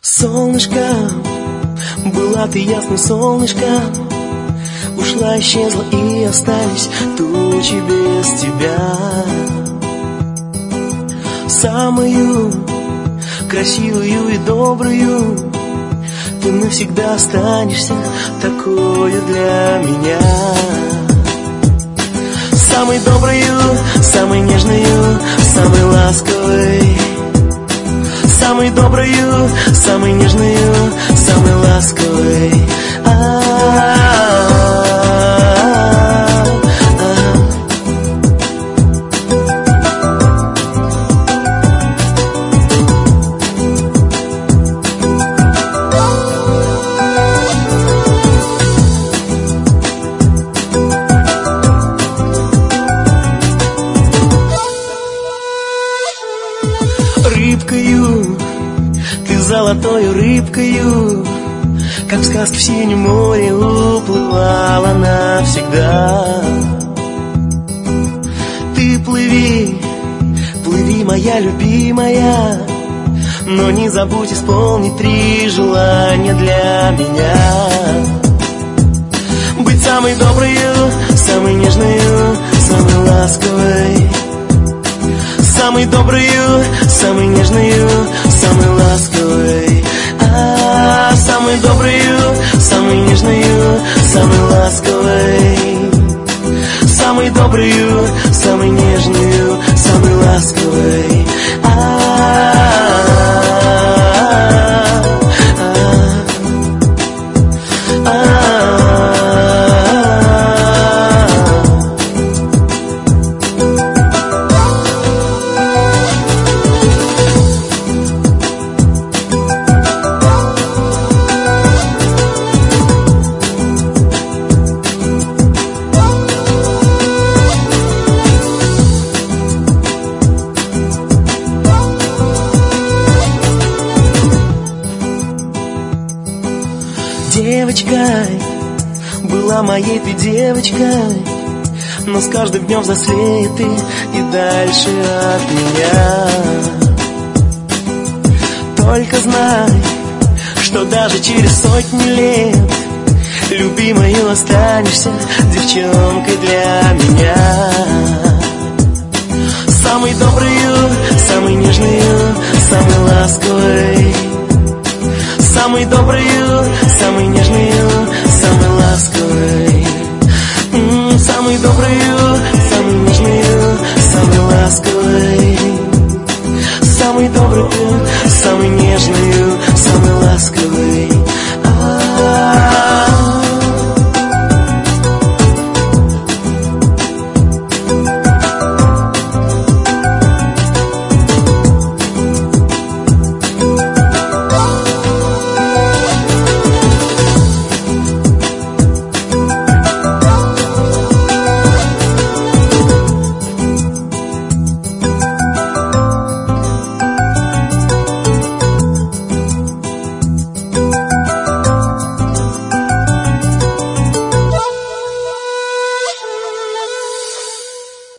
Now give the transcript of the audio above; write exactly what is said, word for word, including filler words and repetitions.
Солнышко, была ты ясным солнышко, ушла, исчезла и остались тучи без тебя. Самую красивую и добрую ты навсегда останешься такою для меня. Самой доброю, самой нежною, самой ласковой. Самой доброю, самой нежною, самой ласковой. Рыбкою, ты золотою рыбкою, как в сказке в синем море уплывала навсегда. Ты плыви, плыви, моя любимая, но не забудь исполнить три желания для меня. Быть самой доброю, самой нежною, самой ласковой. Самой доброю, самой нежною, самой ласковой. А, самой доброю, самой нежною, самой ласковой. Самой доброю, самой нежною, самой ласковой. Девочкой, была моей ты девочкой, но с каждым днем взрослеет ты и дальше от меня. Только знай, что даже через сотни лет любимою останешься девчонкой для меня. Самой доброю, самой нежною, самой ласковой. Самой доброю, самой нежною, самой ласковой. М-м, самой доброю,